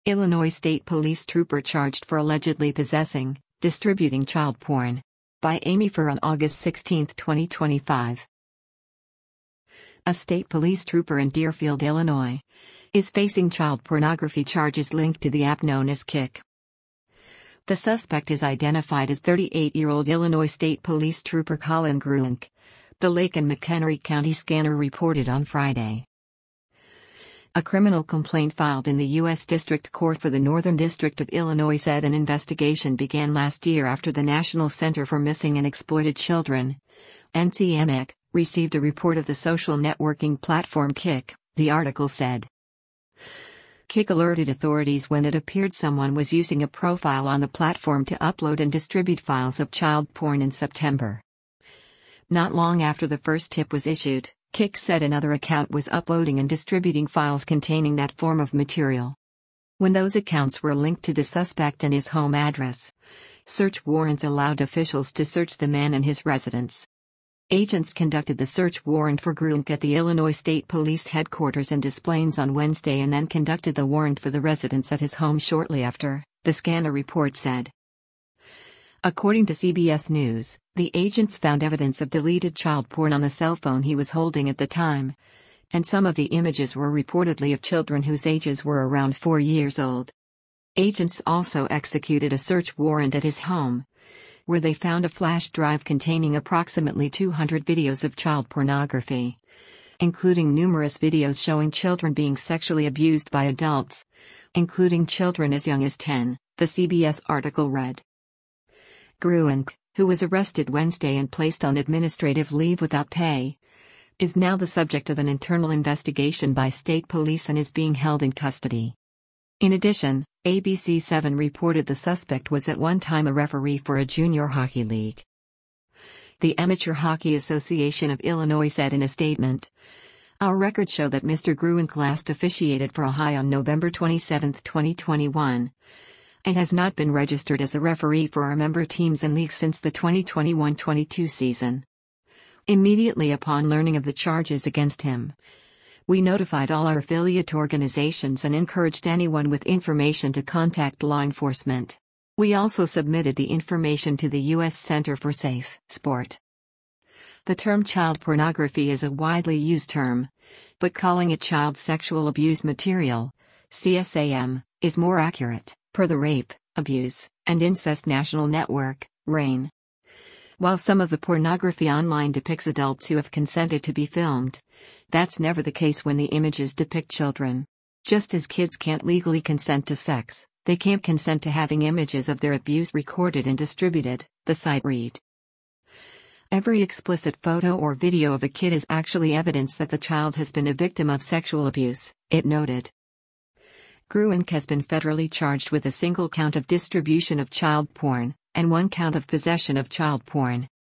Illinois State Police trooper charged for allegedly possessing, distributing child porn. By Amy Furr on August 16, 2025. A state police trooper in Deerfield, Illinois, is facing child pornography charges linked to the app known as Kik. The suspect is identified as 38-year-old Illinois State Police Trooper Colin Gruenk, the Lake and McHenry County Scanner reported on Friday. A criminal complaint filed in the U.S. District Court for the Northern District of Illinois said an investigation began last year after the National Center for Missing and Exploited Children, NCMEC, received a report of the social networking platform Kik, the article said. Kik alerted authorities when it appeared someone was using a profile on the platform to upload and distribute files of child porn in September. Not long after the first tip was issued, Kik said another account was uploading and distributing files containing that form of material. When those accounts were linked to the suspect and his home address, search warrants allowed officials to search the man and his residence. Agents conducted the search warrant for Gruenk at the Illinois State Police headquarters in Des Plaines on Wednesday and then conducted the warrant for the residence at his home shortly after, the Scanner report said. According to CBS News, the agents found evidence of deleted child porn on the cell phone he was holding at the time, and some of the images were reportedly of children whose ages were around 4 years old. Agents also executed a search warrant at his home, where they found a flash drive containing approximately 200 videos of child pornography, including numerous videos showing children being sexually abused by adults, including children as young as 10, the CBS article read. Gruenk, who was arrested Wednesday and placed on administrative leave without pay, is now the subject of an internal investigation by state police and is being held in custody. In addition, ABC7 reported the suspect was at one time a referee for a junior hockey league. The Amateur Hockey Association of Illinois said in a statement, "Our records show that Mr. Gruenk last officiated for Ohio on November 27, 2021. And has not been registered as a referee for our member teams and leagues since the 2021-22 season. Immediately upon learning of the charges against him, we notified all our affiliate organizations and encouraged anyone with information to contact law enforcement. We also submitted the information to the U.S. Center for Safe Sport." The term child pornography is a widely used term, but calling it child sexual abuse material, CSAM, is more accurate, per the Rape, Abuse, and Incest National Network, RAINN. While some of the pornography online depicts adults who have consented to be filmed, that's never the case when the images depict children. Just as kids can't legally consent to sex, they can't consent to having images of their abuse recorded and distributed, the site read. Every explicit photo or video of a kid is actually evidence that the child has been a victim of sexual abuse, it noted. Gruenk has been federally charged with a single count of distribution of child porn, and 1 count of possession of child porn.